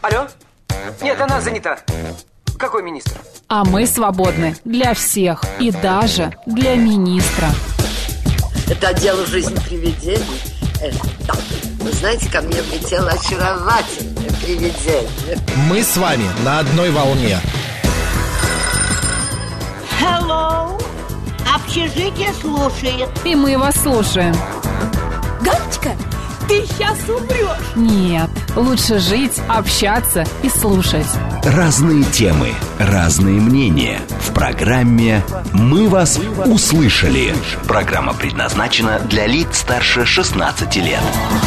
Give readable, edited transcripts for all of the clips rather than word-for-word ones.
Алло? Нет, она занята. Какой министр? А мы свободны для всех и даже для министра. Это дело жизни привидений. Да. Вы знаете, ко мне влетело очаровательное привидение. Мы с вами на одной волне. Hello. Общежитие слушает. И мы вас слушаем. Галочка, ты сейчас умрешь. Нет, лучше жить, общаться и слушать. Разные темы, разные мнения. В программе «Мы вас услышали». Программа предназначена для лиц старше 16 лет.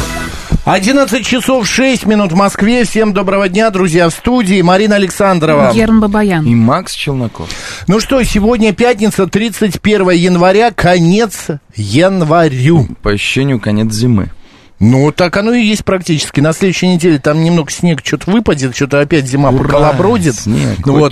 11 часов 6 минут в Москве. Всем доброго дня, друзья, в студии Марина Александрова. Герман Бабаян. И Макс Челноков. Ну что, сегодня пятница, 31 января, конец январю. По ощущению, конец зимы. Ну, так оно и есть практически. На следующей неделе там немного снег что-то выпадет, что-то опять зима поколобродит. Снег, вот.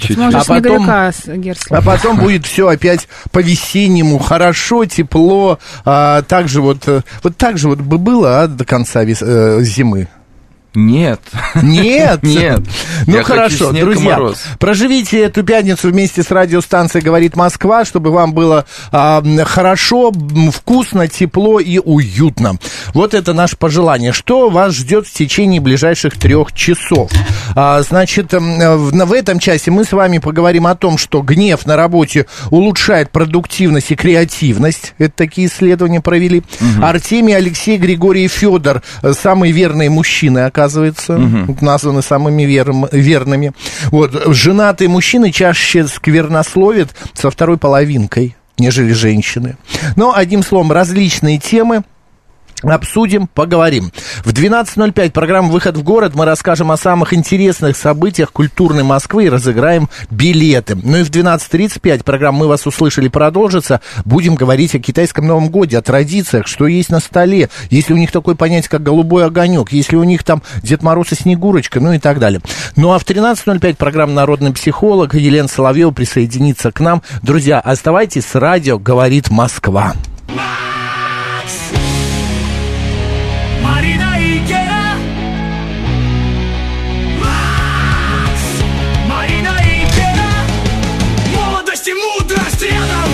А потом будет все опять по-весеннему, хорошо, тепло. Так же вот так же вот бы было до конца зимы. Нет. Нет? Нет. Ну хорошо, друзья, проживите эту пятницу вместе с радиостанцией «Говорит Москва», чтобы вам было хорошо, вкусно, тепло и уютно. Вот это наше пожелание. Что вас ждет в течение ближайших 3 часов? Значит, в этом часе мы с вами поговорим о том, что гнев на работе улучшает продуктивность и креативность. Это такие исследования провели. Артемий, Алексей, Григорий и Федор, самые верные мужчины, оказывается, названы самыми верными. Вот. Женатые мужчины чаще сквернословят со второй половинкой, нежели женщины. Но, одним словом, различные темы обсудим, поговорим. В 12:05 программа «Выход в город» мы расскажем о самых интересных событиях культурной Москвы и разыграем билеты. Ну и в 12:35 программа «Мы вас услышали» продолжится. Будем говорить о китайском Новом годе, о традициях, что есть на столе, есть ли у них такое понятие, как голубой огонек, есть ли у них там Дед Мороз и Снегурочка, ну и так далее. Ну а в 13:05 программа «Народный психолог» Елена Соловьева присоединится к нам. Друзья, оставайтесь с радио «Говорит Москва». Марина и Гера. Макс. Марина и Гера. Молодость и мудрость рядом.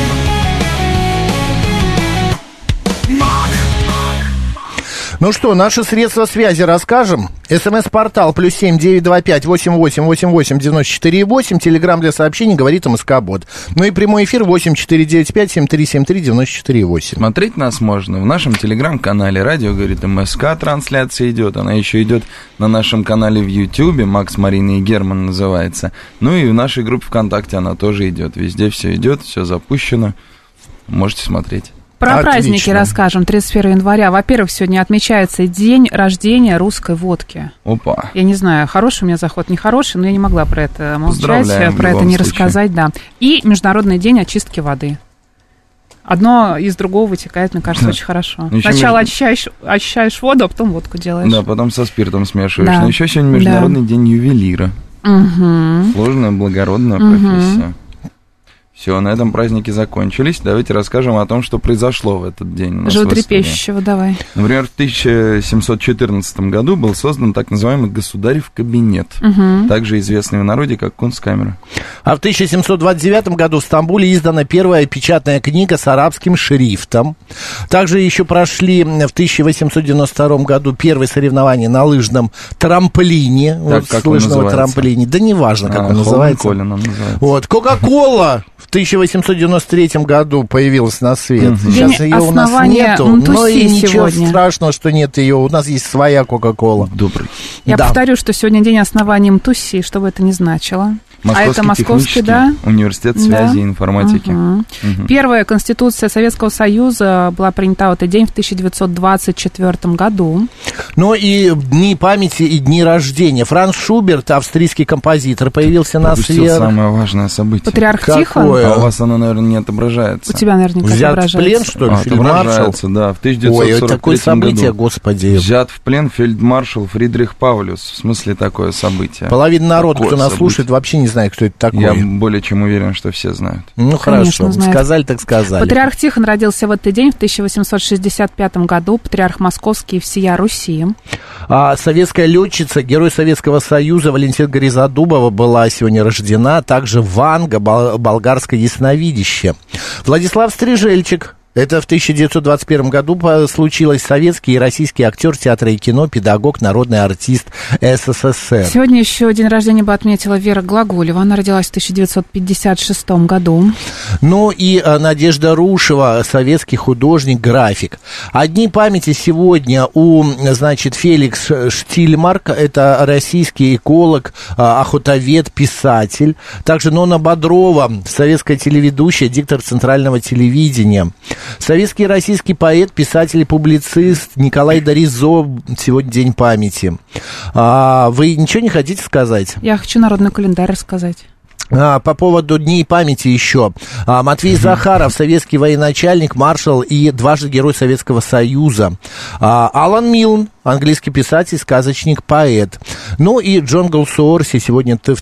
Ну что, наши средства связи расскажем. СМС-портал +7 925 88 88 94 8. Телеграм для сообщений «Говорит МСК-бот». Ну и прямой эфир 8 495 7373 94 8. Смотреть нас можно в нашем телеграм-канале «Радио говорит МСК». Трансляция идет. Она еще идет на нашем канале в Ютьюбе. «Макс, Марина и Герман» называется. Ну и в нашей группе ВКонтакте она тоже идет. Везде все идет, все запущено. Можете смотреть. Про праздники расскажем. 31 января. Во-первых, сегодня отмечается день рождения русской водки. Опа. Я не знаю, хороший у меня заход, нехороший, но я не могла про это молчать, про это не рассказать, да. И Международный день очистки воды. Одно из другого вытекает, мне кажется, очень хорошо. Сначала очищаешь воду, а потом водку делаешь. Да, потом со спиртом смешиваешь. Да. Но еще сегодня Международный день ювелира. Сложная, благородная профессия. Все, на этом праздники закончились. Давайте расскажем о том, что произошло в этот день. Животрепещущего, давай. Например, в 1714 году был создан так называемый государев кабинет, также известный в народе как Кунсткамера. А в 1729 году в Стамбуле издана первая печатная книга с арабским шрифтом. Также еще прошли в 1892 году первые соревнования на лыжном трамплине. Так, как он называется? Трамплине. Да неважно, как он называется. Вот, Кока-кола в 1893 году появилась на свет. Сейчас ее у нас нету, но и ничего страшного, что нет ее. У нас есть своя Кока-кола. Добрый. Я повторю, что сегодня день основания МТУСИ, что бы это ни значило. Это Московский, да? Университет связи и информатики. Первая Конституция Советского Союза была принята в этот день в 1924 году. Ну и дни памяти и дни рождения. Франц Шуберт, австрийский композитор, появился на свет. Самое важное событие. Патриарх Тихон. А у вас оно, наверное, не отображается. У тебя наверняка взят отображается. В плен, что ли, фельдмаршал? Отображается, да, в 1943 Ой, такое событие, году. Господи. Взят в плен фельдмаршал Фридрих Паулюс. В смысле, такое событие. Половина народа, кто нас слушает, вообще не знаю, кто это такой. Я более чем уверен, что все знают. Ну, хорошо, сказали так сказали. Патриарх Тихон родился в этот день, в 1865 году, патриарх Московский и всея Руси. Советская летчица, герой Советского Союза Валентина Горизодубова была сегодня рождена, также Ванга, болгарское ясновидящее. Владислав Стрижельчик. Это в 1921 году случилось. Советский и российский актер театра и кино, педагог, народный артист СССР. Сегодня еще день рождения бы отметила Вера Глаголева. Она родилась в 1956 году. Ну и Надежда Рушева, советский художник, график. Одни памяти сегодня у, значит, Феликс Штильмарк, это российский эколог, охотовед, писатель. Также Нона Бодрова, советская телеведущая, диктор центрального телевидения. Советский и российский поэт, писатель и публицист Николай Доризо. Сегодня день памяти. Вы ничего не хотите сказать? Я хочу народный календарь рассказать. По поводу дней памяти еще. Матвей Захаров, советский военачальник, маршал и дважды Герой Советского Союза. Алан Милн, английский писатель, сказочник, поэт. Ну и Джон Голсуорси сегодня в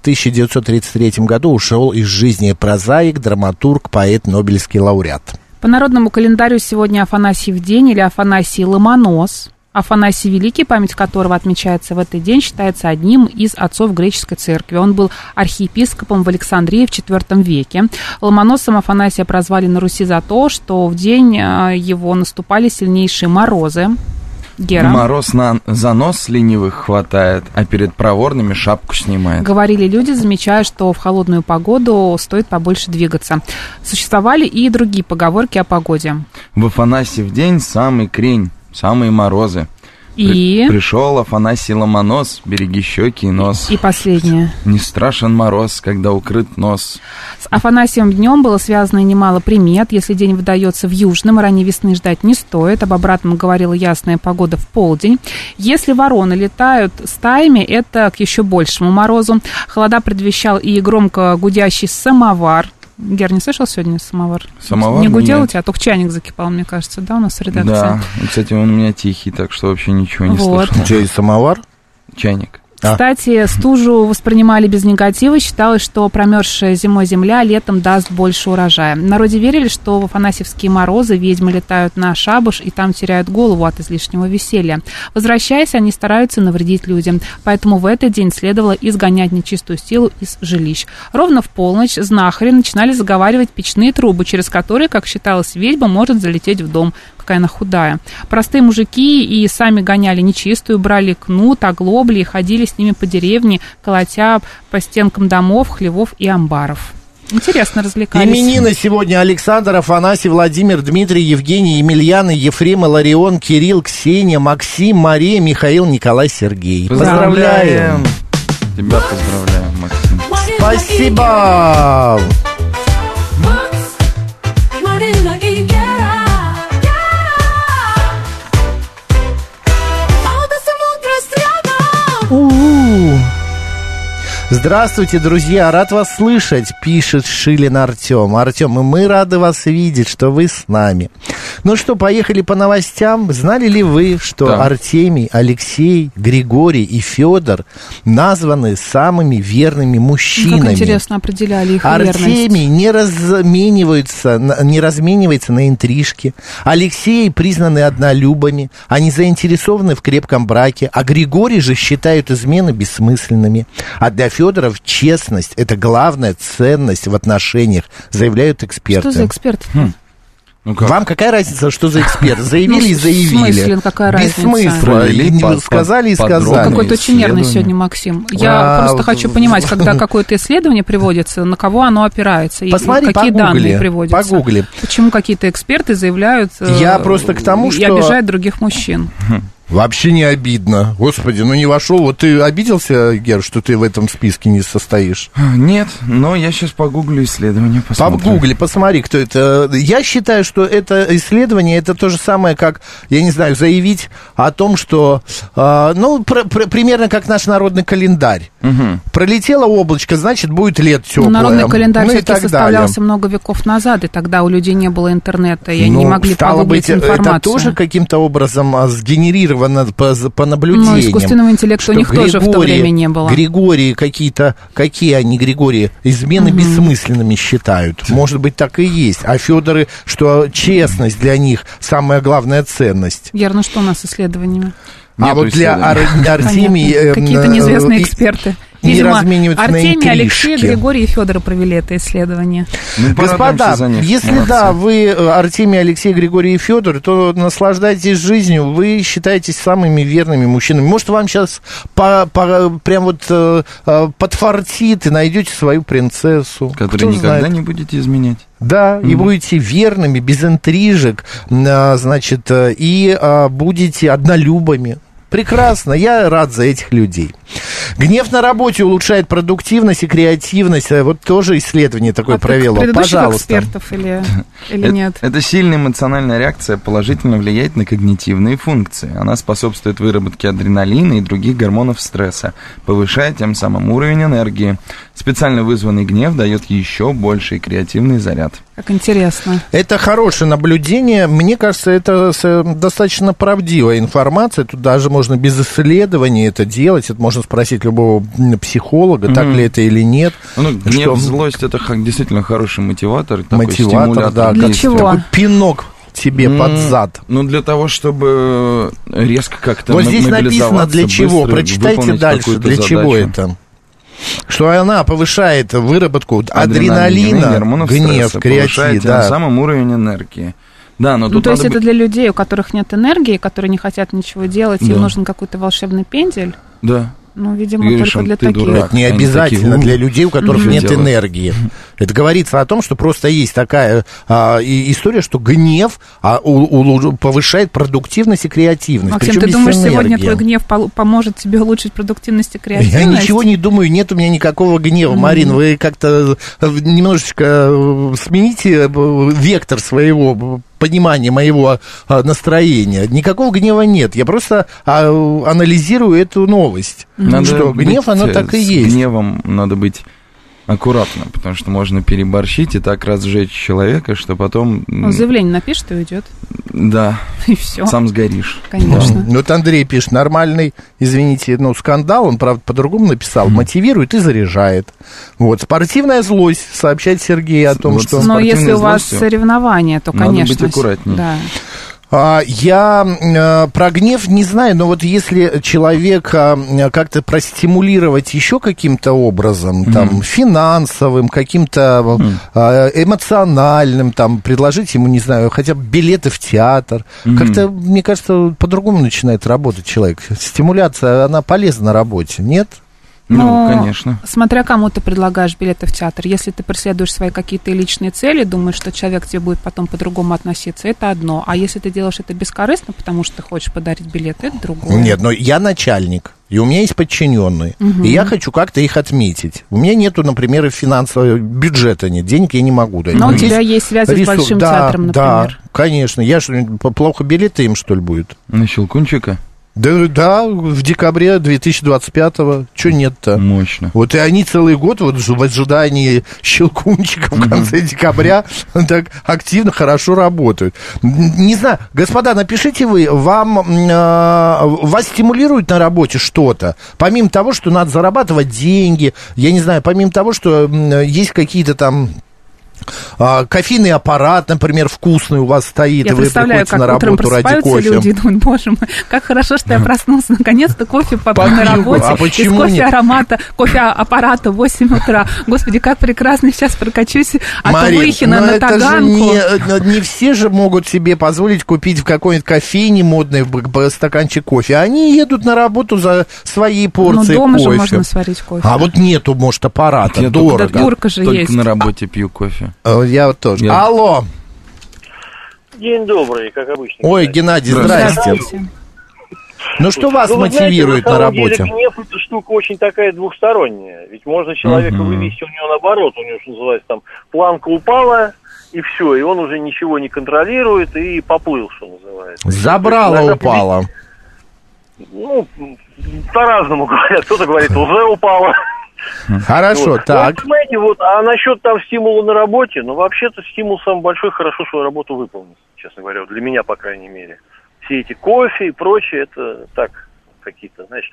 1933 году ушел из жизни. Прозаик, драматург, поэт, нобелевский лауреат. По народному календарю сегодня Афанасьев день или Афанасий Ломонос. Афанасий Великий, память которого отмечается в этот день, считается одним из отцов греческой церкви. Он был архиепископом в Александрии в IV веке. Ломоносом Афанасия прозвали на Руси за то, что в день его наступали сильнейшие морозы. Гера. Мороз за нос ленивых хватает, а перед проворными шапку снимает. Говорили люди, замечая, что в холодную погоду стоит побольше двигаться. Существовали и другие поговорки о погоде. В Афанасьев день самый крень, самые морозы. И... Пришел Афанасий Ломонос, береги щеки и нос. И последнее. Не страшен мороз, когда укрыт нос. С Афанасиевым днем было связано немало примет. Если день выдается в южном, ранней весны ждать не стоит. Об обратном говорила ясная погода в полдень. Если вороны летают стаями, это к еще большему морозу. Холода предвещал и громко гудящий самовар. Гер, не слышал сегодня самовар? Самовар? Не гудел у тебя? Только чайник закипал, мне кажется, да, у нас в редакции? Да, кстати, он у меня тихий, так что вообще ничего не слышал. Чай, самовар? Чайник. Кстати, стужу воспринимали без негатива. Считалось, что промерзшая зимой земля летом даст больше урожая. В народе верили, что в афанасьевские морозы ведьмы летают на шабаш и там теряют голову от излишнего веселья. Возвращаясь, они стараются навредить людям. Поэтому в этот день следовало изгонять нечистую силу из жилищ. Ровно в полночь знахари начинали заговаривать печные трубы, через которые, как считалось, ведьма может залететь в дом. Какая она худая. Простые мужики и сами гоняли нечистую, брали кнут, оглобли и ходили с ними по деревне, колотя по стенкам домов, хлевов и амбаров. Интересно развлекались. Именины сегодня: Александр, Афанасий, Владимир, Дмитрий, Евгений, Емельян, Ефрем, Иларион, Кирилл, Ксения, Максим, Мария, Михаил, Николай, Сергей. Поздравляем! Тебя поздравляем, Максим. Спасибо! Здравствуйте, друзья, рад вас слышать, пишет Шилин Артем. Артем, и мы рады вас видеть, что вы с нами. Ну что, поехали по новостям. Знали ли вы, что Артемий, Алексей, Григорий и Федор названы самыми верными мужчинами? Как интересно определяли их верность. Артемий не разменивается на интрижки. Алексей признаны однолюбами. Они заинтересованы в крепком браке. А Григорий же считают измены бессмысленными. А для Федоров честность – это главная ценность в отношениях, заявляют эксперты. Что за эксперты? Ну как? Вам какая разница, что за эксперт? Заявили и заявили. В смысле, какая разница? Без смысла. Сказали и сказали. Какой-то очень нервный сегодня Максим. Я просто хочу понимать, когда какое-то исследование приводится, на кого оно опирается, и посмотри, какие данные приводятся. Погугли. Почему какие-то эксперты заявляют Я просто к тому, и обижают других мужчин. Вообще не обидно. Господи, ну не вошел. Вот ты обиделся, Гер, что ты в этом списке не состоишь? Нет, но я сейчас погуглю исследование, посмотрю. Погугли, посмотри, кто это. Я считаю, что это исследование, это то же самое, как, я не знаю, заявить о том, что, примерно как наш народный календарь. Угу. Пролетело облачко, значит, будет лет теплое. Народный календарь все-таки составлялся много веков назад, и тогда у людей не было интернета, и они не могли погуглить информацию. Это тоже каким-то образом сгенерировано по наблюдениям. Ну, искусственного интеллекта у них тоже в то время не было. Григории какие-то, какие они, Григории, измены бессмысленными считают. Может быть, так и есть. А Федоры, что честность для них самая главная ценность. Гер, ну что у нас с исследованиями? А вот для Артемии... Какие-то неизвестные эксперты. Видимо, размениваются Артемий, на Алексей, Григорий и Федор провели это исследование. Ну, господа, если да, вы Артемий, Алексей, Григорий и Федор, то наслаждайтесь жизнью, вы считаетесь самыми верными мужчинами. Может, вам сейчас прям вот подфартит и найдете свою принцессу. Которую никогда не будете изменять. Да, и будете верными, без интрижек, значит, и будете однолюбами. Прекрасно, я рад за этих людей. Гнев на работе улучшает продуктивность и креативность. Вот тоже исследование такое провело. Пожалуйста. Экспертов или нет? Это сильная эмоциональная реакция положительно влияет на когнитивные функции. Она способствует выработке адреналина и других гормонов стресса, повышая тем самым уровень энергии. Специально вызванный гнев дает еще больший креативный заряд. Как интересно. Это хорошее наблюдение. Мне кажется, это достаточно правдивая информация. Тут даже можно без исследований это делать. Это можно спросить любого психолога, так ли это или нет. Ну, гнев, злость — это действительно хороший мотиватор. Мотиватор, да. Для чего? Такой пинок тебе под зад. Ну, для того, чтобы резко как-то вот здесь написано для чего. Прочитайте дальше, для чего это. Что она повышает выработку адреналина, гнев, креатив, тем самым уровень энергии. Да, но то есть это для людей, у которых нет энергии, которые не хотят ничего делать, им нужен какой-то волшебный пендель? Да. Ну, видимо, только для таких. Это не обязательно для людей, у которых нет энергии. Это говорится о том, что просто есть такая история, что гнев повышает продуктивность и креативность. Максим, ты думаешь, сегодня твой гнев поможет тебе улучшить продуктивность и креативность? Я ничего не думаю, нет у меня никакого гнева. Марин, вы как-то немножечко смените вектор своего понимания, моего настроения. Никакого гнева нет. Я просто анализирую эту новость. Что гнев, оно так и есть. С гневом надо быть аккуратно, потому что можно переборщить и так разжечь человека, что потом... Заявление напишет и уйдет. Да. И все. Сам сгоришь. Конечно. Да. Вот Андрей пишет, нормальный, извините, скандал, он, правда, по-другому написал, мотивирует и заряжает. Вот, спортивная злость, сообщает Сергей о том, что... Но если у вас соревнования, то, конечно... Надо быть аккуратнее. Да. Я про гнев не знаю, но вот если человека как-то простимулировать еще каким-то образом, там, финансовым, каким-то эмоциональным, там, предложить ему, не знаю, хотя бы билеты в театр, как-то, мне кажется, по-другому начинает работать человек. Стимуляция, она полезна на работе, нет? Ну, конечно. Смотря кому ты предлагаешь билеты в театр. Если ты преследуешь свои какие-то личные цели, думаешь, что человек к тебе будет потом по-другому относиться, это одно. А если ты делаешь это бескорыстно, потому что ты хочешь подарить билеты, это другое. Нет, но я начальник, и у меня есть подчиненные, и я хочу как-то их отметить. У меня нету, например, финансового бюджета нет, денег я не могу дать. Но у тебя есть связи с большим театром, например. Да, конечно. Я что, плохо билеты им, что ли, будет? На Щелкунчика? Да, в декабре 2025-го. Чего нет-то? Мощно. Вот и они целый год вот в ожидании Щелкунчика в конце декабря так активно, хорошо работают. Не знаю, господа, напишите вы, вас стимулирует на работе что-то? Помимо того, что надо зарабатывать деньги, я не знаю, помимо того, что есть какие-то там... кофейный аппарат, например, вкусный у вас стоит, я и вы приходите на работу ради кофе. Люди думают, боже мой, как хорошо, что я проснулся, наконец-то кофе попил на работе, из кофе-аромата, кофе-аппарата в 8 утра. Господи, как прекрасно, сейчас прокачусь от Выхина на Таганку. Не все же могут себе позволить купить в какой-нибудь кофейне модной стаканчик кофе. Они едут на работу за своей порцией кофе. Ну, дома же можно сварить кофе. А вот нету, может, аппарата, дорого. Турка же есть. Только на работе пью кофе. Я вот тоже. Алло. День добрый, как обычно. Ой, Геннадий, здрасте. Ну, что вас мотивирует на работе? Гнев — это штука очень такая двухсторонняя. Ведь можно человека вывести, у него наоборот, у него, что называется, там, планка упала, и все, и он уже ничего не контролирует, и поплыл, что называется. Забрало упало. Ну, по-разному говорят. Кто-то говорит, уже упало. Хорошо, вот. так. Ну, понимаете, вот, а насчет там стимула на работе, ну, вообще-то стимул самый большой, хорошо свою работу выполнить, честно говоря, для меня, по крайней мере. все эти кофе и прочее, это так, какие-то, знаешь,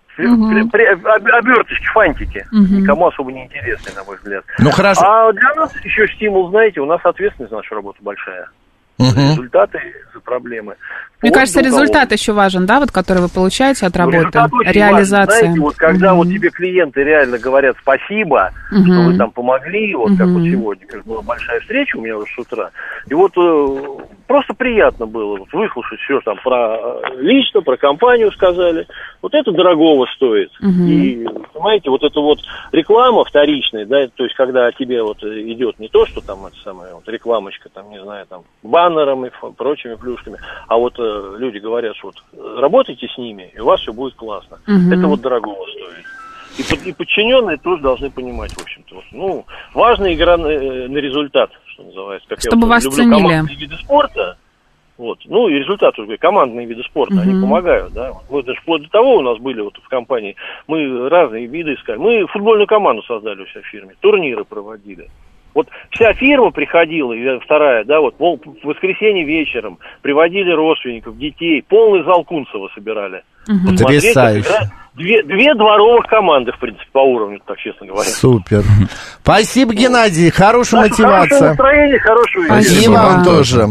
оберточки, фантики. Никому особо не интересны, на мой взгляд. Ну, хорошо. А для нас еще стимул, знаете, у нас ответственность за нашу работу большая. Результаты за проблемы. Мне кажется, результат еще важен, да, вот который вы получаете от работы, реализация. Важен. Знаете, вот когда вот тебе клиенты реально говорят спасибо, что вы там помогли, вот как вот сегодня, как была большая встреча у меня уже с утра, и вот просто приятно было вот выслушать все там про лично, про компанию сказали. Вот это дорогого стоит. И, понимаете, вот это вот реклама вторичная, да, то есть когда тебе вот идет не то, что там это самая вот рекламочка, там, не знаю, там, баннерами, прочими плюшками, а вот люди говорят, что вот работайте с ними, и у вас все будет классно. Это вот дорогого стоит. И подчиненные тоже должны понимать, в общем-то. Вот, ну, важная игра на результат, что называется. Как чтобы я вас люблю ценили. Командные виды спорта. Вот. Ну, и результат уже, командные виды спорта, они помогают, да. Вот даже вплоть до того у нас были вот в компании, мы разные виды искали. Мы футбольную команду создали у себя в фирме, турниры проводили. Вот вся фирма приходила, вторая, да, вот в воскресенье вечером приводили родственников, детей, полный зал Кунцево собирали. Потрясающе. Две дворовых команды, в принципе, по уровню, так честно говоря. Супер. Спасибо, Геннадий. Хорошая мотивация. Хорошее настроение, хорошего вечера. И вам тоже.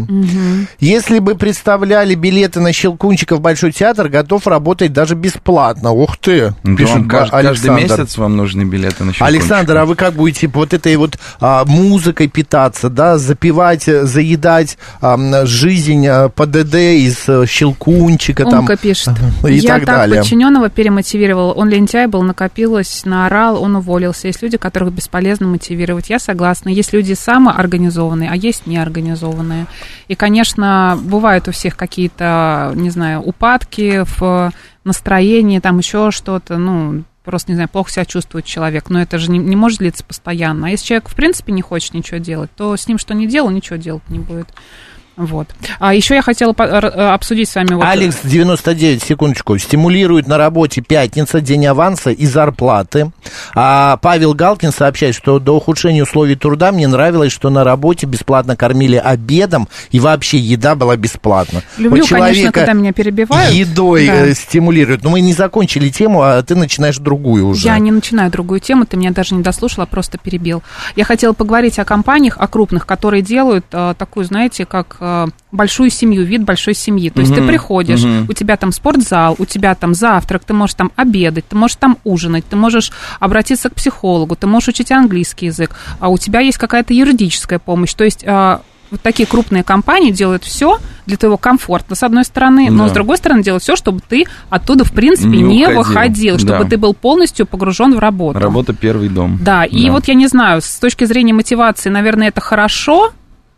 Если бы представляли билеты на Щелкунчика в Большой театр, готов работать даже бесплатно. Ух ты, пишет каждый месяц вам нужны билеты на Щелкунчика. Александр, а вы как будете вот этой вот музыкой питаться, да, запивать, заедать жизнь ПДД из Щелкунчика? Умка пишет. И так далее. Я так подчиненного перемотивировал. Он лентяй был, накопилось, наорал, он уволился. Есть люди, которых бесполезно мотивировать. Я согласна. Есть люди самоорганизованные, а есть неорганизованные. И, конечно, бывают у всех какие-то, не знаю, упадки в настроении, там еще что-то, ну, просто, не знаю, плохо себя чувствует человек. Но это же не может длиться постоянно. А если человек, в принципе, не хочет ничего делать, то с ним что ни делал, ничего делать не будет. Вот. А еще я хотела обсудить с вами... Вот... Алекс, 99, секундочку. Стимулирует на работе пятница, день аванса и зарплаты. А Павел Галкин сообщает, что до ухудшения условий труда мне нравилось, что на работе бесплатно кормили обедом, и вообще еда была бесплатна. Люблю, вот конечно, когда меня перебивают. Едой стимулирует. Но мы не закончили тему, а ты начинаешь другую уже. Я не начинаю другую тему, ты меня даже не дослушал, а просто перебил. Я хотела поговорить о компаниях, о крупных, которые делают такую, знаете, как... большую семью, вид большой семьи. То есть ты приходишь, у тебя там спортзал, у тебя там завтрак, ты можешь там обедать, ты можешь там ужинать, ты можешь обратиться к психологу, ты можешь учить английский язык, а у тебя есть какая-то юридическая помощь. То есть вот такие крупные компании делают все для твоего комфорта, с одной стороны, но с другой стороны делают все, чтобы ты оттуда, в принципе, не выходил, чтобы ты был полностью погружен в работу. Работа первый дом. Да, и вот я не знаю, с точки зрения мотивации, наверное, это хорошо.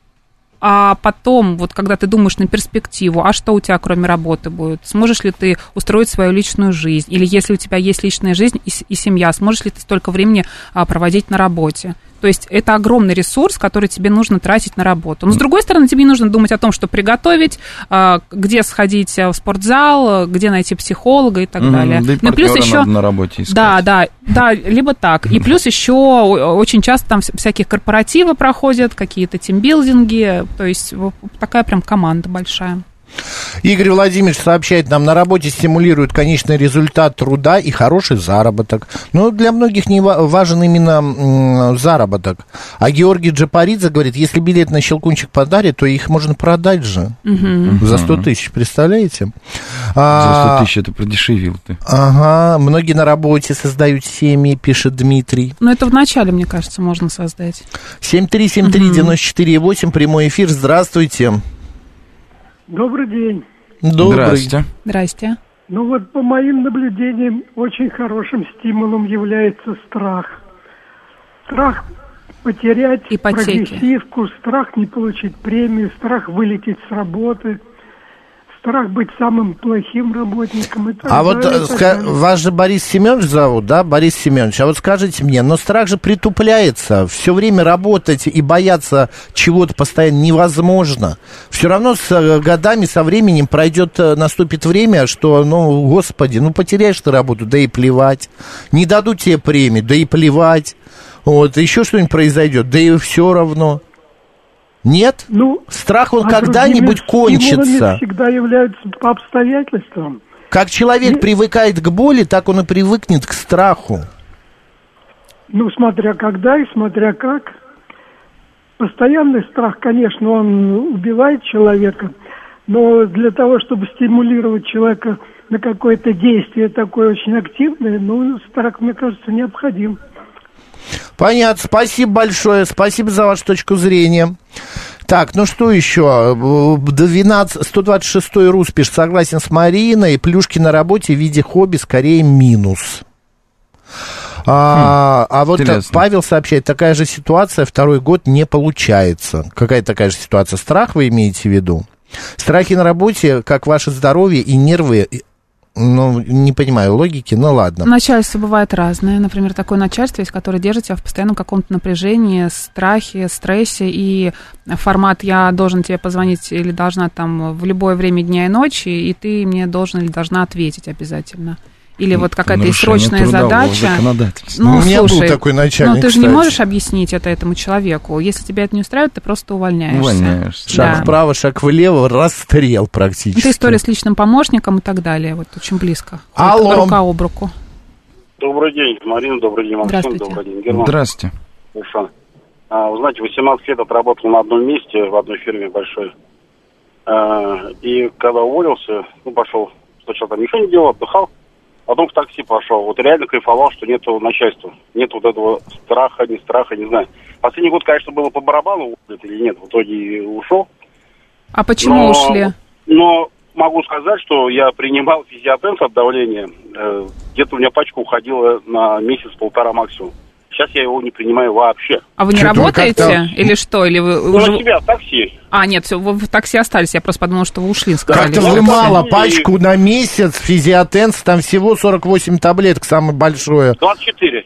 А потом, вот когда ты думаешь на перспективу, а что у тебя кроме работы будет? Сможешь ли ты устроить свою личную жизнь? Или если у тебя есть личная жизнь и семья, сможешь ли ты столько времени проводить на работе? То есть это огромный ресурс, который тебе нужно тратить на работу. Но, с другой стороны, тебе не нужно думать о том, что приготовить, где сходить в спортзал, где найти психолога и так далее. Да и партнера плюс еще надо на работе искать. Да, либо так. И плюс еще очень часто там всякие корпоративы проходят, какие-то тимбилдинги. То есть такая прям команда большая. Игорь Владимирович сообщает нам, на работе стимулирует конечный результат труда и хороший заработок. Но для многих не важен именно заработок. А Георгий Джапаридзе говорит, если билет на Щелкунчик подарит, то их можно продать же за 100 тысяч, представляете? За 100 тысяч это продешевил ты. Ага, многие на работе создают семьи, пишет Дмитрий. Но это вначале, мне кажется, можно создать. 7373948, прямой эфир, здравствуйте. Добрый день. Добрый. Здрасте. Ну вот по моим наблюдениям очень хорошим стимулом является страх. Страх потерять прогрессивку, страх не получить премию, страх вылететь с работы, страх быть самым плохим работником. И так далее, вот вас же Борис Семенович зовут, да, Борис Семенович, а вот скажите мне, но страх же притупляется, все время работать и бояться чего-то постоянно невозможно. Все равно с годами, со временем наступит время, что, господи, потеряешь ты работу, да и плевать, не дадут тебе премию, да и плевать, вот, еще что-нибудь произойдет, да и все равно. Нет? Ну, страх, он когда-нибудь кончится. Всегда являются по обстоятельствам. Как человек привыкает к боли, так он и привыкнет к страху. Ну, смотря когда и смотря как. Постоянный страх, конечно, он убивает человека, но для того, чтобы стимулировать человека на какое-то действие такое очень активное, ну, страх, мне кажется, необходим. Понятно, спасибо большое, спасибо за вашу точку зрения. Так, ну что еще? 126-й РУС пишет, согласен с Мариной, плюшки на работе в виде хобби скорее минус. А вот Павел сообщает, такая же ситуация, второй год не получается. Какая такая же ситуация? Страх вы имеете в виду? Страхи на работе, как ваше здоровье и нервы, ну, не понимаю логики, но ладно. Начальство бывает разное. Например, такое начальство есть, которое держит тебя в постоянном каком-то напряжении, страхе, стрессе, и формат «я должен тебе позвонить» или должна там в любое время дня и ночи, и ты мне должен или должна ответить обязательно. Или вот какая-то срочная задача. Ну, у меня был такой начальник, ну, ты же не можешь объяснить это этому человеку. Если тебя это не устраивает, ты просто увольняешься. Шаг вправо, шаг влево, расстрел практически. Это история с личным помощником и так далее. Вот очень близко. Алло. Рука об руку. Добрый день, Марина, добрый день, Максим, добрый день, Герман. Здравствуйте. Вы знаете, 18 лет отработал на одном месте, в одной фирме большой. И когда уволился, пошел, сначала там ничего не делал, отдыхал. Потом в такси пошел. Вот реально кайфовал, что нет начальства. Нет вот этого страха, не знаю. Последний год, конечно, было по барабану, или нет, в итоге ушел. А почему ушли? Но могу сказать, что я принимал физиотенс от давления. Где-то у меня пачка уходила на месяц-полтора максимум. Сейчас я его не принимаю вообще. А вы не работаете? Или что? Или вы уже... на себя, в такси. Нет, все, вы в такси остались. Я просто подумала, что вы ушли. Как-то вы мало, пачку на месяц, физиотенс, там всего 48 таблеток, самое большое. 24.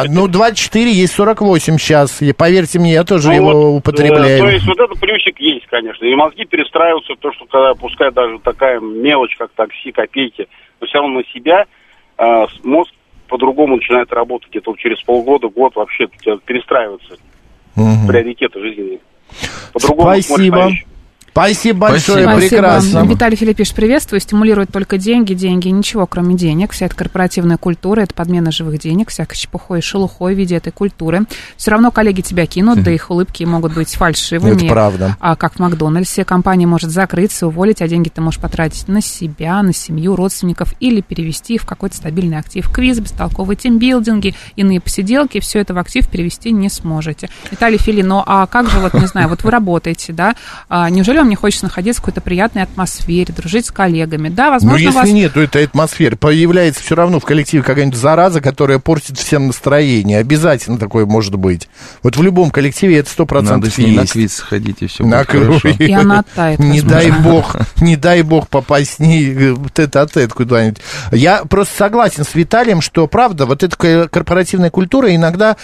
24, есть 48 сейчас. И, поверьте мне, я тоже его употребляю. То есть вот этот плюсик есть, конечно. И мозги перестраиваются в то, что когда, пускай даже такая мелочь, как такси, копейки, но все равно на себя мозг по-другому начинает работать, где-то через полгода, год вообще перестраиваться. Приоритеты жизненные. По-другому. Спасибо. Спасибо большое, прекрасно. Виталий Филиппович, приветствую. Стимулируют только деньги, ничего кроме денег. Вся эта корпоративная культура, это подмена живых денег, всякой чепухой и шелухой в виде этой культуры. Все равно коллеги тебя кинут, да их улыбки могут быть фальшивыми. Это правда. Как в Макдональдсе. Компания может закрыться, уволить, а деньги ты можешь потратить на себя, на семью, родственников или перевести в какой-то стабильный актив. Квиз, бестолковые тимбилдинги, иные посиделки, все это в актив перевести не сможете. Виталий Филиппович, как же, не знаю, вы работаете, да? Неужели вам не хочется находиться в какой-то приятной атмосфере, дружить с коллегами? Да, возможно, если нет этой атмосферы, появляется все равно в коллективе какая-нибудь зараза, которая портит всем настроение. Обязательно такое может быть. Вот в любом коллективе это 100% Надо с ней есть. На квиз сходить, и все будет хорошо. И она оттает. Не дай бог попасть с ней тет-а-тет куда-нибудь. Я просто согласен с Виталием, что, правда, вот эта корпоративная культура иногда,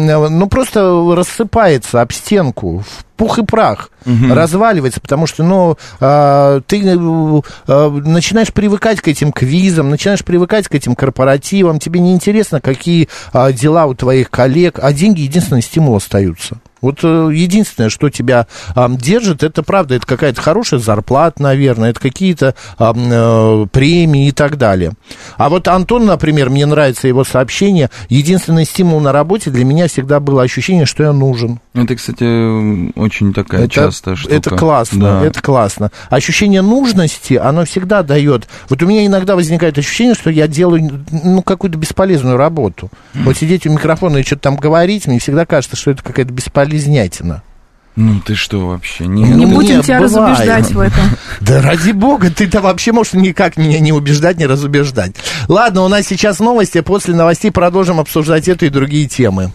просто рассыпается об стенку, в пух и прах, разваливается, потому что, ты начинаешь привыкать к этим квизам, начинаешь привыкать к этим корпоративам, тебе не интересно, какие дела у твоих коллег, а деньги единственный стимул остаются. Вот единственное, что тебя держит, это правда, это какая-то хорошая зарплата, наверное, это какие-то премии и так далее. А вот Антон, например, мне нравится его сообщение, единственный стимул на работе для меня всегда было ощущение, что я нужен. Это, кстати, очень такая частая штука. Это классно, да. Это классно. Ощущение нужности, оно всегда дает. Вот у меня иногда возникает ощущение, что я делаю, какую-то бесполезную работу. Вот сидеть у микрофона и что-то там говорить, мне всегда кажется, что это какая-то бесполезнятина. Ты что вообще? Не будем тебя разубеждать в этом. Да ради бога, ты-то вообще можешь никак меня не убеждать, не разубеждать. Ладно, у нас сейчас новости, после новостей продолжим обсуждать эту и другие темы.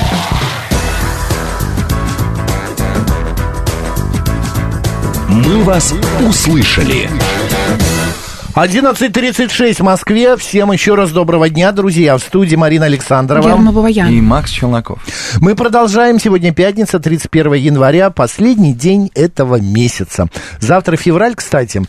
Мы вас услышали. 11:36 в Москве. Всем еще раз доброго дня, друзья. В студии Марина Александрова. И Макс Челноков. Мы продолжаем. Сегодня пятница, 31 января, последний день этого месяца. Завтра февраль, кстати,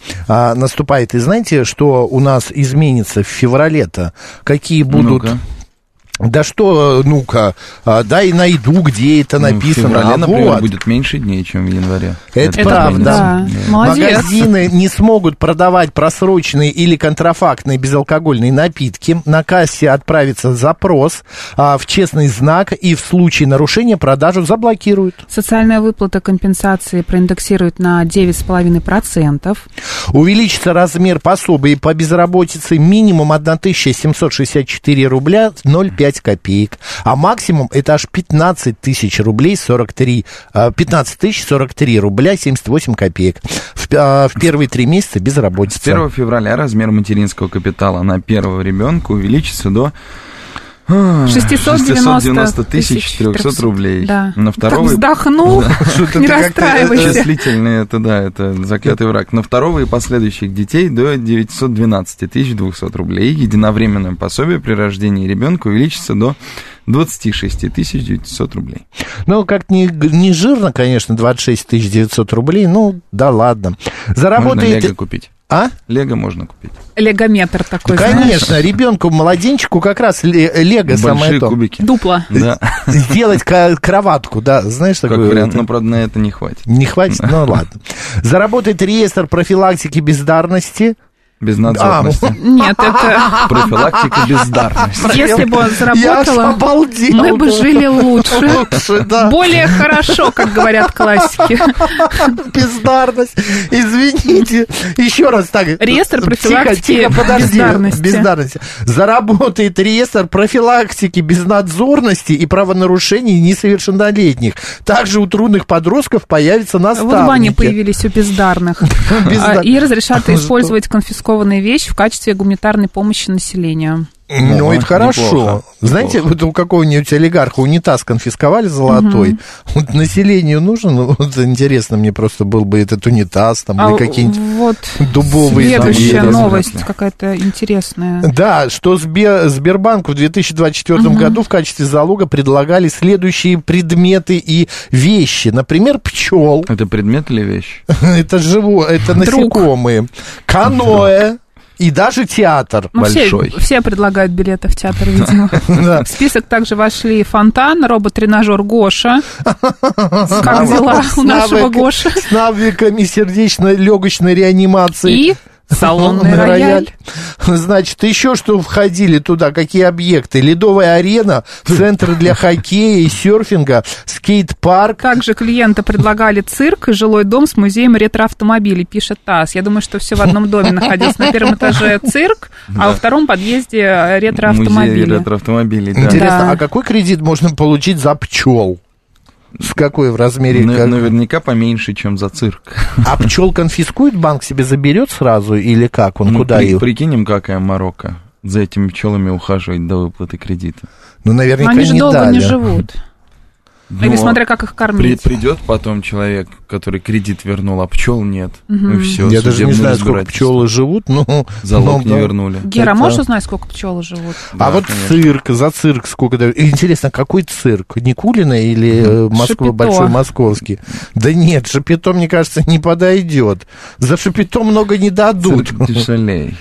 наступает. И знаете, что у нас изменится в феврале-то? Какие будут... Да что, ну-ка, дай найду, где это написано. В феврале, например, будет меньше дней, чем в январе. Это правда. Да. Молодец. Магазины не смогут продавать просроченные или контрафактные безалкогольные напитки. На кассе отправится запрос в честный знак, и в случае нарушения продажу заблокируют. Социальная выплата компенсации проиндексирует на 9,5%. Увеличится размер пособий по безработице минимум 1764 рубля 0,5 копеек, а максимум это аж 15 тысяч рублей 15 тысяч 43 рубля 78 копеек в первые 3 месяца безработицы. С 1 февраля размер материнского капитала на первого ребенка увеличится до 690 тысяч 400 рублей. Да. На второго... Так вздохнул, не расстраивайся. Счислительный, это заклятый враг. На второго и последующих детей до 912 тысяч 200 рублей. Единовременное пособие при рождении ребенка увеличится до 26 тысяч 900 рублей. Ну, как не жирно, конечно, 26 тысяч 900 рублей, ну, да ладно. Можно лего купить. А? Лего можно купить. Легометр такой, да, конечно, ребенку, младенчику как раз лего самое то. Кубики. Дупло. Да. Сделать кроватку, да, знаешь, как такое. Вариант, но, правда, на это не хватит. Не хватит? Ну, ладно. Заработает реестр профилактики бездарности. Безнадзорности. Нет, это... Профилактика бездарности. Если бы он заработала, мы бы жили лучше. Да. Более хорошо, как говорят классики. Бездарность. Извините. Еще раз так. Реестр профилактики бездарности. Заработает реестр профилактики безнадзорности и правонарушений несовершеннолетних. Также у трудных подростков появятся наставники. Вот бани появились у бездарных. И разрешат использовать конфискованные вещи в качестве гуманитарной помощи населению. Ну, это хорошо. Неплохо. Знаете, вот у какого-нибудь олигарха унитаз конфисковали золотой. Вот населению нужен, вот интересно, мне просто был бы этот унитаз там, или какие-нибудь вот дубовые. Следующая новость какая-то интересная. Да, что Сбербанку в 2024 году в качестве залога предлагали следующие предметы и вещи. Например, пчел. Это предмет или вещь? Это насекомые. Каноэ. И даже театр большой. Все предлагают билеты в театр, видимо. В список также вошли фонтан, робот-тренажер Гоша. Как дела у нашего Гоши? С навыками сердечно-легочной реанимации. И салонный рояль. Значит, еще что входили туда, какие объекты? Ледовая арена, центр для хоккея и серфинга, скейт-парк. Также клиенты предлагали цирк и жилой дом с музеем ретроавтомобилей, пишет ТАСС. Я думаю, что все в одном доме находился. На первом этаже цирк, а во втором подъезде ретроавтомобили. Музей ретроавтомобилей, да. Интересно, а какой кредит можно получить за пчел? С какой в размере? Наверняка поменьше, чем за цирк. А пчел конфискует, банк себе заберет сразу или как? Он куда их? Прикинем, какая морока за этими пчелами ухаживать до выплаты кредита. Ну, наверняка они же не долго дали. не живут. Или смотря как их кормить. Придет потом человек, который кредит вернул, а пчел нет. И все. Я даже не знаю, сколько пчелы живут, но... Залог не вернули. Гера, можешь узнать, сколько пчелы живут? Да, вот конечно. За цирк сколько дают? Интересно, какой цирк? Никулина или Большой Московский? Да нет, Шапито, мне кажется, не подойдет. За Шапито много не дадут. Цирк Дюшалей.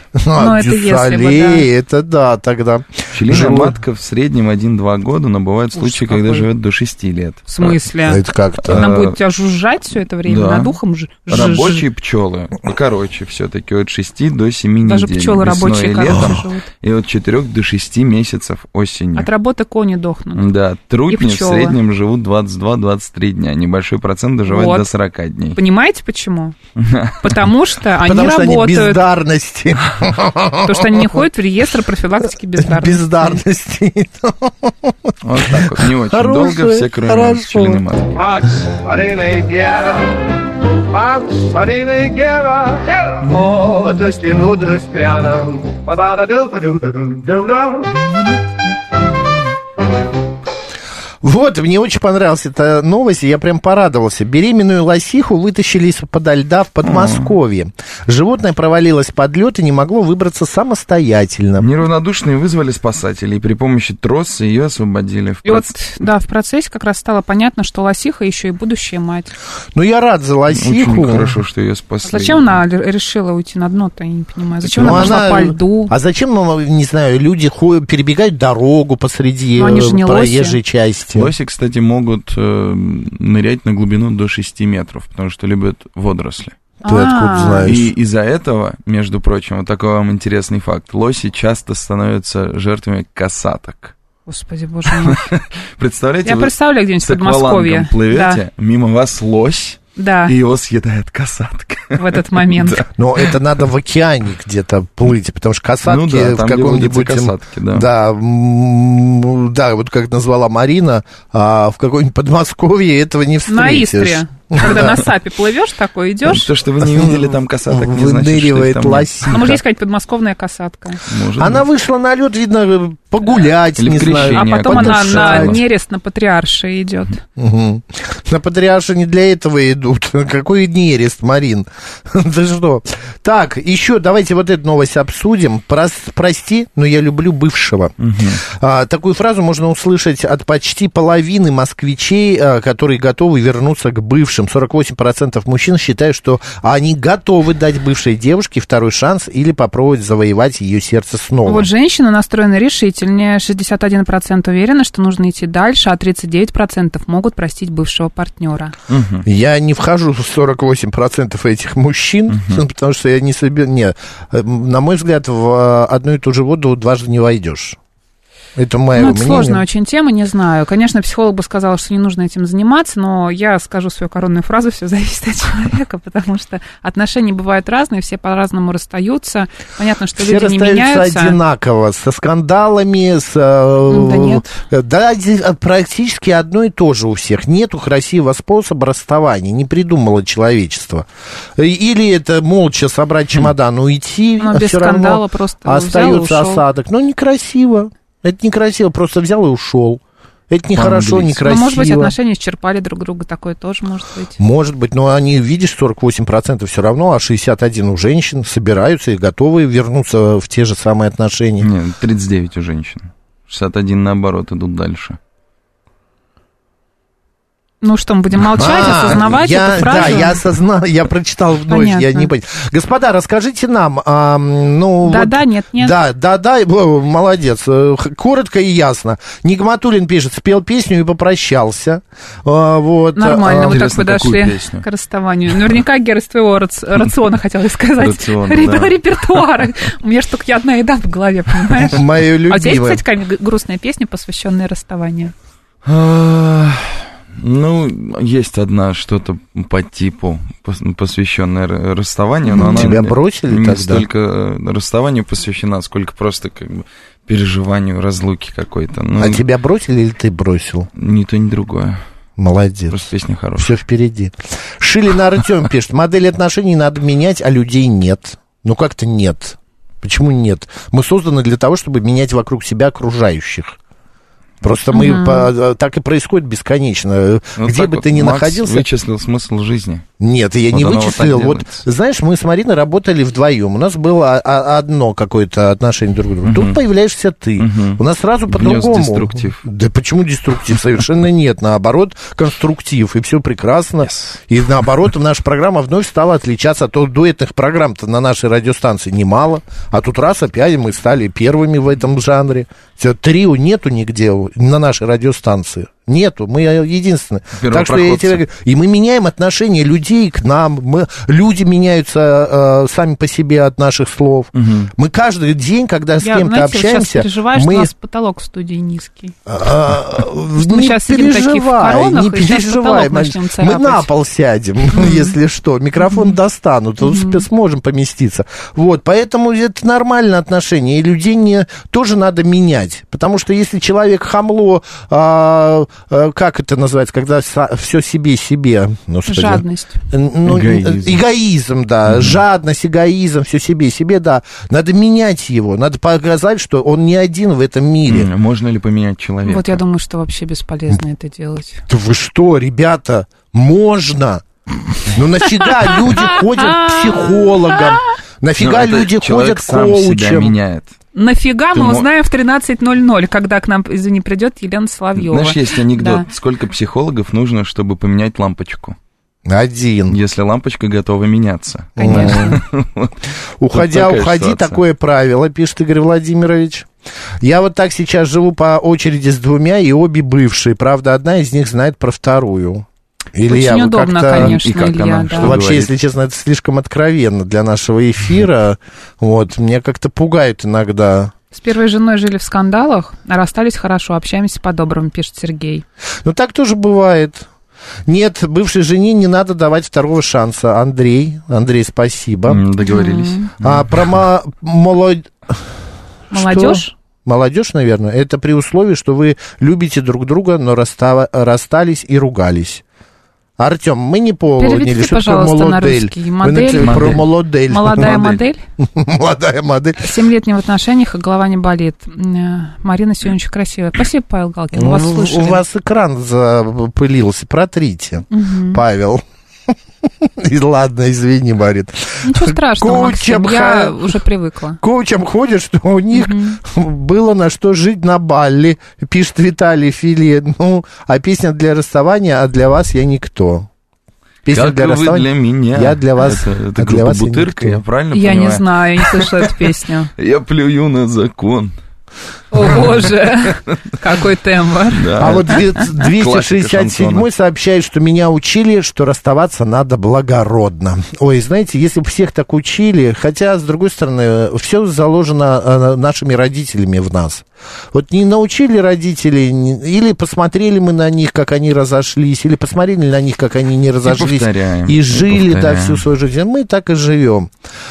Дюшалей, это да, тогда. Пчелиная матка в среднем 1-2 года, но бывают случаи, когда живет до 6 лет. В смысле? Это как-то... Она будет тебя жужжать все это время, над ухом Рабочие пчелы, короче, все-таки от 6 до 7 недель. Даже пчелы рабочие, короче, живут. И от 4 до 6 месяцев осенью. От работы кони дохнут. Да, трутни в среднем живут 22-23 дня. Небольшой процент доживает до 40 дней. Понимаете, почему? Потому что они работают. Потому что они бездарности. Потому что они не ходят в реестр профилактики бездарности. Бездарности. Вот так вот, не очень долго, все кроме пчелиной матки. Молодость и мудрость пьяным. Вот, мне очень понравилась эта новость, я прям порадовался. Беременную лосиху вытащили из-под льда в Подмосковье. Животное провалилось под лед и не могло выбраться самостоятельно. Неравнодушные вызвали спасателей, и при помощи троса ее освободили. И вот, да, в процессе как раз стало понятно, что лосиха еще и будущая мать. Ну, я рад за лосиху. Очень хорошо, что ее спасли. Зачем она решила уйти на дно-то, я не понимаю. Зачем она пошла по льду? А зачем, не знаю, люди перебегают дорогу посреди проезжей части? Лоси, кстати, могут нырять на глубину до 6 метров, потому что любят водоросли. Ты откуда знаешь? И из-за этого, между прочим, вот такой вам интересный факт, лоси часто становятся жертвами касаток. Господи, боже мой. Представляете, я представляю где-нибудь в Подмосковье. Плывете, мимо вас лось, да. И его съедает касатка. В этот момент. Да. Но это надо в океане где-то плыть, потому что касатки в каком-нибудь... касатки, да. Да, вот как назвала Марина, в какой-нибудь Подмосковье этого не встретишь. На Истре. Когда на САПе плывешь, такой идешь. То, что вы не видели там касаток, не значит, что их там лосиха. Ну, можно сказать, подмосковная касатка. Она вышла на лед, видно, погулять, или не знаю. А потом она на нерест на Патриарше идет. На Патриарше не для этого идут. Какой нерест, Марин? Да что? Так, еще давайте вот эту новость обсудим. Прости, но я люблю бывшего. Такую фразу можно услышать от почти половины москвичей, которые готовы вернуться к бывшим. 48% мужчин считают, что они готовы дать бывшей девушке второй шанс или попробовать завоевать ее сердце снова. Вот женщины настроены решительнее. 61% уверены, что нужно идти дальше, а 39% могут простить бывшего партнера. Я не вхожу в 48% этих мужчин, потому что я не собираюсь... Нет, на мой взгляд, в одну и ту же воду дважды не войдешь. Это мое мнение. Это сложная очень тема, не знаю. Конечно, психолог бы сказал, что не нужно этим заниматься, но я скажу свою коронную фразу: все зависит от человека, потому что отношения бывают разные, все по-разному расстаются. Понятно, что все люди не меняются. Все одинаково, со скандалами, Да нет. Да, практически одно и то же у всех. Нету красивого способа расставания, не придумало человечество. Или это молча собрать чемодан, уйти, но без все скандала равно просто остается осадок. Но некрасиво. Это некрасиво, просто взял и ушел. Это нехорошо, некрасиво. Ну, может быть, отношения исчерпали друг друга, такое тоже может быть. Может быть, но они, видишь, 48% все равно, а 61% у женщин собираются и готовы вернуться в те же самые отношения. Нет, 39% у женщин. 61% наоборот идут дальше. Ну что, мы будем молчать, осознавать эту фразу? Да, я осознал, я прочитал вновь, я не понял. Господа, расскажите нам, Да-да, нет-нет. Да, молодец, коротко и ясно. Нигматуллин пишет, спел песню и попрощался. Вот. Нормально, вы так подошли к расставанию. Наверняка Гера из твоего рациона, хотела сказать. Репертуара. У меня ж только одна еда в голове, понимаешь? Моя любимая. А у тебя есть, кстати, какая-нибудь грустная песня, посвященная расставанию? Ну, есть одна что-то по типу, посвященное расставанию, но она тебя бросили не тогда? столько расставанию посвящена, сколько просто как бы переживанию разлуки какой-то. Ну, а тебя бросили или ты бросил? Ни то, ни другое. Молодец. Просто песня хорошая. Все впереди. Шилин Артем пишет, модель отношений надо менять, а людей нет. Ну, как-то нет. Почему нет? Мы созданы для того, чтобы менять вокруг себя окружающих. Просто мы так и происходит бесконечно. Ну, где бы ты ни находился... вычислил смысл жизни. Нет, я не вычислил. Вот, знаешь, мы с Мариной работали вдвоем. У нас было одно какое-то отношение друг к другу. Тут появляешься ты. У нас сразу по-другому. Деструктив. Да почему деструктив? Совершенно нет. Наоборот, конструктив. И все прекрасно. И наоборот, наша программа вновь стала отличаться. А то дуэтных программ-то на нашей радиостанции немало. А тут раз опять мы стали первыми в этом жанре. Трио нету нигде на нашей радиостанции. Нету, мы единственные. Так что я тебе говорю, и мы меняем отношение людей к нам, люди меняются сами по себе от наших слов. Мы каждый день, когда с кем-то общаемся... Я переживаю, мы... что у нас потолок в студии низкий. Мы сейчас сидим такие в коронах, не переживай, мы на пол сядем, если что, микрофон достанут, сможем поместиться. Вот, поэтому это нормальное отношение, и людей тоже надо менять, потому что если человек хамло... как это называется, когда все себе. Жадность. Эгоизм, да. Жадность, эгоизм, все себе, да. Надо менять его, надо показать, что он не один в этом мире. Можно ли поменять человека? Вот я думаю, что вообще бесполезно это делать. Да вы что, ребята, можно. Ну нафига люди ходят к психологам? Нафига люди ходят к коучам? Нафига мы узнаем в 13:00, когда к нам, извини, придет Елена Соловьева. Знаешь, есть анекдот. Да. Сколько психологов нужно, чтобы поменять лампочку? 1. Если лампочка готова меняться. Конечно. Уходи, такое правило, пишет Игорь Владимирович. Я вот так сейчас живу по очереди с 2, и обе бывшие. Правда, одна из них знает про вторую. Илья, очень удобно, конечно, и как Илья, она, да. Вообще, говорит? Если честно, это слишком откровенно для нашего эфира. Вот, меня как-то пугает иногда. С первой женой жили в скандалах, а расстались хорошо, общаемся по-доброму, пишет Сергей. Ну, так тоже бывает. Нет, бывшей жене не надо давать второго шанса. Андрей, спасибо. Договорились. Про молодежь? Молодежь, наверное, это при условии, что вы любите друг друга, но расстались и ругались. Артем, мы не поняли, переведите, что пожалуйста, про на русский. Модель. Про молодель. Молодая модель. Молодая модель. 7 лет не в отношениях, и голова не болит. Марина сегодня очень красивая. Спасибо, Павел Галкин, вас слышали. У вас экран запылился, протрите, Павел. И ладно, извини, Марит. Ничего страшного, Максим, я уже привыкла. Коучам ходят, что у них было на что жить на Балли, пишет Виталий Филе. Ну, а песня для расставания, а для вас я никто. Песня как для расставания. Для меня. Я для вас. Это группа Бутырка, я правильно понимаю? Я не знаю, я не слышала эту песню. Я плюю на закон. О, боже, какой тембр. Да. А вот 267-й сообщает, что меня учили, что расставаться надо благородно. Ой, знаете, если бы всех так учили, хотя, с другой стороны, все заложено нашими родителями в нас. Вот не научили родители, или посмотрели мы на них, как они разошлись, или посмотрели на них, как они не разошлись, и жили, да, всю свою жизнь. Мы так и живем.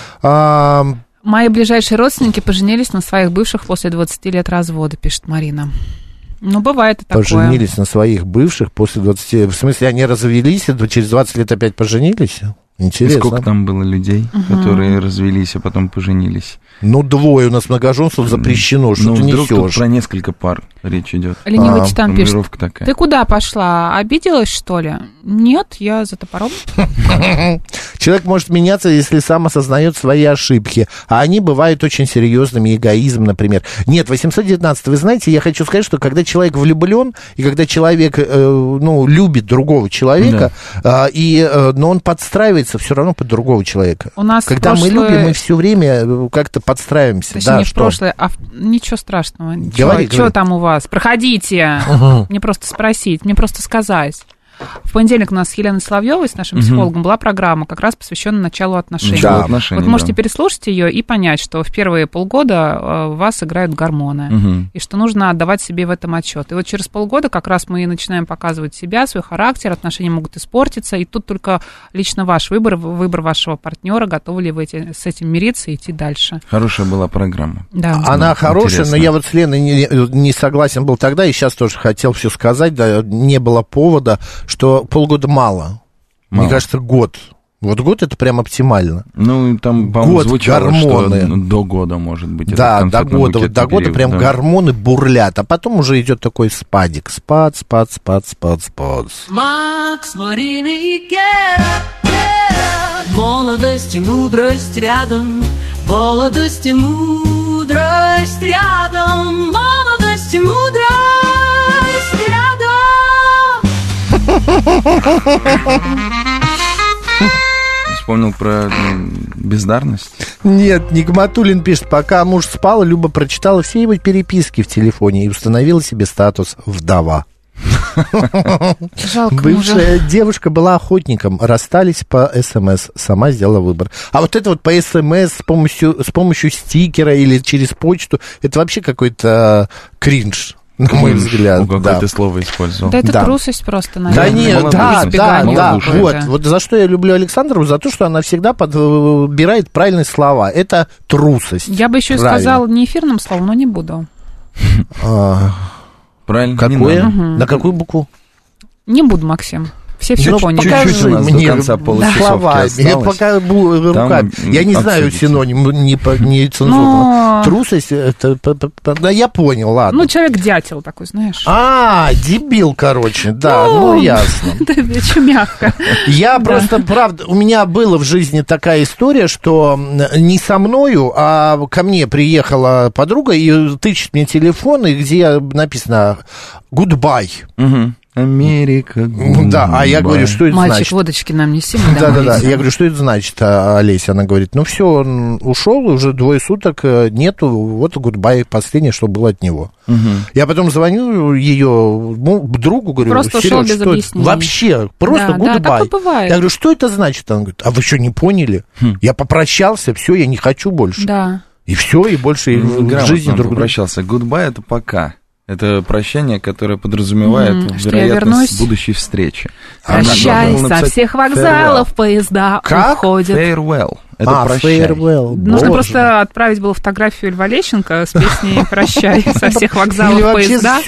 Мои ближайшие родственники поженились на своих бывших после 20 лет развода, пишет Марина. Ну, бывает и такое. Поженились на своих бывших после 20... В смысле, они развелись, и через 20 лет опять поженились? Интересно. И сколько там было людей, которые развелись, а потом поженились? Ну, 2 у нас многоженство запрещено, что ты несешь. Тут про несколько пар речь идет. Ленивый Титан пишет, ты куда пошла? Обиделась, что ли? Нет, я за топором. Человек может меняться, если сам осознает свои ошибки, а они бывают очень серьезными, эгоизм, например. Нет, 819, вы знаете, я хочу сказать, что когда человек влюблен, и когда человек, любит другого человека, но он подстраивается все равно под другого человека. У нас когда мы любим, мы все время как-то подстраиваемся. Точнее, не в прошлое, а ничего страшного. Что там у вас? Проходите. Мне просто спросить, мне просто сказать. В понедельник у нас с Еленой Соловьевой, с нашим психологом, была программа, как раз посвященная началу отношений. Да. Вот можете переслушать ее и понять, что в первые полгода в вас играют гормоны, и что нужно отдавать себе в этом отчет. И вот через полгода как раз мы начинаем показывать себя, свой характер, отношения могут испортиться, и тут только лично ваш выбор вашего партнера, готовы ли вы с этим мириться и идти дальше. Хорошая была программа. Да. Она хорошая, но я вот с Леной не согласен был тогда, и сейчас тоже хотел все сказать, да, не было повода, что полгода мало. Мне кажется, год. Вот год это прям оптимально. Ну, там, по-моему, звучало, гормоны. Что до года, может быть. Да, до года. Вот до года прям гормоны бурлят, а потом уже идет такой спадик. Спад. Макс, Марина и Гера, молодость и мудрость рядом, молодость и мудрость рядом, молодость и мудрость рядом. Вспомнил про бездарность? Нет, Нигматуллин пишет, пока муж спал, Люба прочитала все его переписки в телефоне и установила себе статус «вдова». Жалко бывшая девушка была охотником, расстались по СМС, сама сделала выбор. А вот это вот по СМС с помощью стикера или через почту, это вообще какой-то кринж. На мой взгляд. Какое ты слово использовал? Да, это трусость просто, наверное. Да нет, да. Вот за что я люблю Александрову, за то, что она всегда подбирает правильные слова. Это трусость. Я бы еще и сказала не эфирным словом, но не буду. Правильно. Какое? На какую букву? Не буду, Максим. Все поняли. Чуть-чуть у нас до конца получасовки осталось. Руками. Я не знаю синоним, не цензурного. Трусость, да, я понял, ладно. Ну, человек-дятел такой, знаешь. Дебил, короче, да, ясно. Да, очень мягко. Я просто, правда, у меня была в жизни такая история, что не со мною, а ко мне приехала подруга и тычет мне телефон, и где написано «Goodbye». Америка. Да, а я говорю, что это значит? Мальчик, водочки нам неси. Да. Я говорю, что это значит, Олеся? Она говорит, ну все, он ушел, уже 2 суток нету, вот гудбай, последнее, что было от него. Я потом звоню ее другу, говорю, просто ушел без объяснений. Вообще, просто гудбай. Да, такое бывает. Я говорю, что это значит? Она говорит, а вы что, не поняли? Я попрощался, все, я не хочу больше. Да. И все, и больше в жизни друг попрощался. Гудбай — это пока. Это прощание, которое подразумевает вероятность будущей встречи. Прощай, со всех вокзалов поезда уходят. Farewell. Это прощай. Farewell. Нужно просто отправить было фотографию Льва Лещенко с песней «Прощай» со всех вокзалов поезда.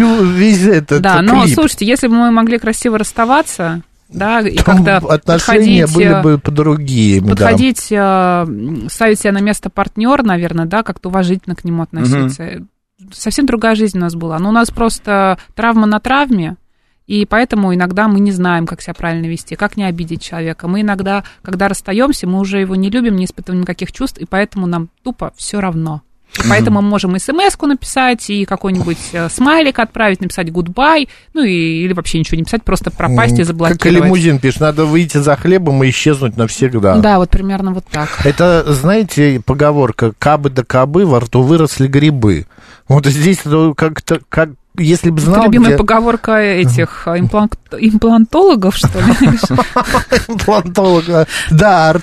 Да, но слушайте, если бы мы могли красиво расставаться, да, и как-то отношения были бы по-другие. Подходить, ставить себя на место партнера, наверное, да, как-то уважительно к нему относиться. Совсем другая жизнь у нас была. Но у нас просто травма на травме, и поэтому иногда мы не знаем, как себя правильно вести, как не обидеть человека. Мы иногда, когда расстаемся, мы уже его не любим, не испытываем никаких чувств, и поэтому нам тупо все равно. И поэтому мы можем смс-ку написать, и какой-нибудь смайлик отправить, написать goodbye, ну или вообще ничего не писать, просто пропасть и заблокировать. Как лимузин пишет, надо выйти за хлебом и исчезнуть навсегда. Да, вот примерно вот так. Это, знаете, поговорка «кабы да кабы, во рту выросли грибы». Вот здесь как-то, если бы знал... Это любимая поговорка этих имплантологов, что ли? Имплантологов, да,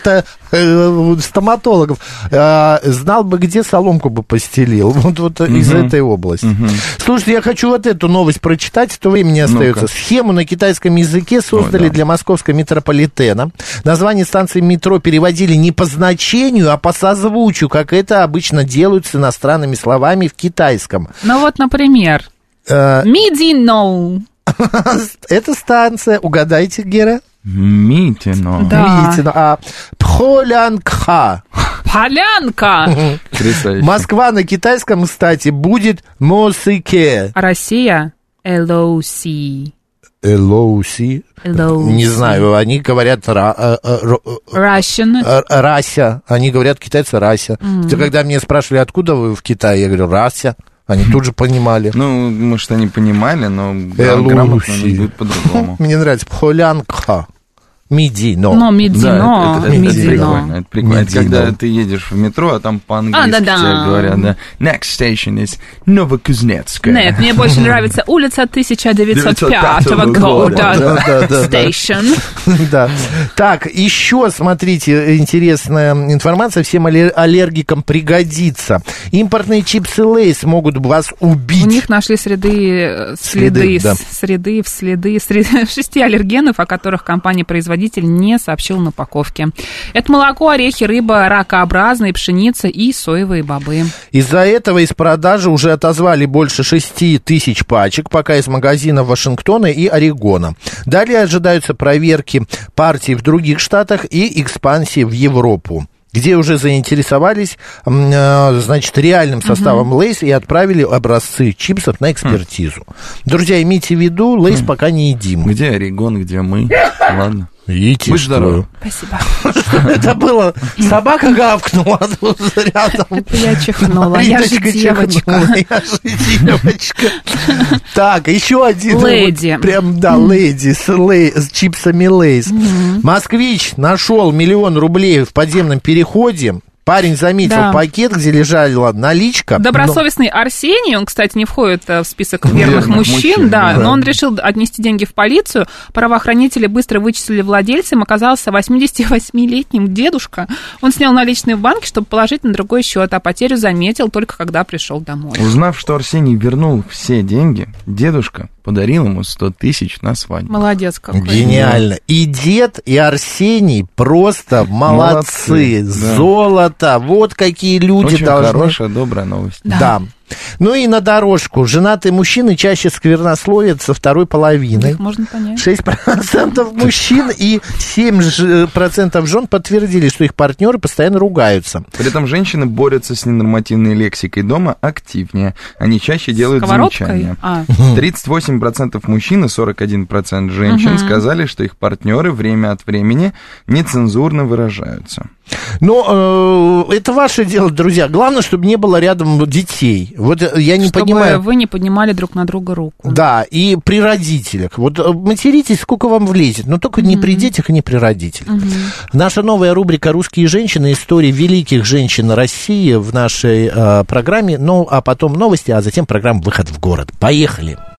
стоматологов. Знал бы, где, соломку бы постелил. Вот из этой области. Слушайте, я хочу вот эту новость прочитать, то времени остается. Схему на китайском языке создали для московского метрополитена. Название станции метро переводили не по значению, а по созвучию, как это обычно делают с иностранными словами в китайском. Ну вот, например... Мидино. Это станция, угадайте, Гера? Митино. Да. Пхолянка. Полянка. Москва на китайском, кстати, будет Мосыке. А Россия? LOC. LOC? Не знаю, они говорят Russian. Рася. Они говорят, китайцы, Рася. Когда меня спрашивали, откуда вы в Китае, я говорю, Рася. Они тут же понимали. Ну, может, они понимали, но грамотно будет по-другому. Мне нравится Пхолянка. Мидино. Но Мидино. Да, это прикольно. Это прикольно. Это когда ты едешь в метро, а там по-английски тебе говорят, да. Next station is Новокузнецкая. Нет, мне больше нравится улица 1905 года. Station. Да. Так, еще, смотрите, интересная информация. Всем аллергикам пригодится. Импортные чипсы Лейс могут вас убить. У них нашли следы 6 аллергенов, о которых компания-производитель не сообщил на упаковке. Это молоко, орехи, рыба, ракообразные, пшеница и соевые бобы. Из-за этого из продажи уже отозвали больше 6 тысяч пачек, пока из магазинов Вашингтона и Орегона. Далее ожидаются проверки партий в других штатах и экспансии в Европу, где уже заинтересовались, значит, реальным составом Лейс и отправили образцы чипсов на экспертизу. Друзья, имейте в виду, Лейс пока не едим. Где Орегон, где мы? Ладно. Будь здоровы. Спасибо. Это было... Собака гавкнула тут рядом. Это я чихнула. Я же девочка. Так, еще один. Леди. Прям, да, леди с чипсами Лейс. Москвич нашел 1 000 000 рублей в подземном переходе. Парень заметил пакет, где лежала наличка. Добросовестный Арсений, он, кстати, не входит в список верных мужчин, но он решил отнести деньги в полицию. Правоохранители быстро вычислили владельца, им оказался 88-летним дедушка. Он снял наличные в банке, чтобы положить на другой счет, а потерю заметил только когда пришел домой. Узнав, что Арсений вернул все деньги, дедушка подарил ему 100 000 на свадьбу. Молодец какой. Гениально. И дед, и Арсений просто молодцы. Да. Золото. ребята, вот какие люди очень должны... хорошая, добрая новость. Да. Ну и на дорожку. Женатые мужчины чаще сквернословят со второй половиной. Их можно понять. 6% мужчин и 7% жен подтвердили, что их партнеры постоянно ругаются. При этом женщины борются с ненормативной лексикой дома активнее. Они чаще делают замечания. 38% мужчин и 41% женщин сказали, что их партнеры время от времени нецензурно выражаются. Но это ваше дело, друзья. Главное, чтобы не было рядом детей. Вот я не понимаю. Чтобы вы не поднимали друг на друга руку. Да, и при родителях. Вот материтесь, сколько вам влезет, но только не при детях и не при родителях. Наша новая рубрика «Русские женщины. Истории великих женщин России» в нашей программе. Ну, а потом новости, а затем программа «Выход в город». Поехали!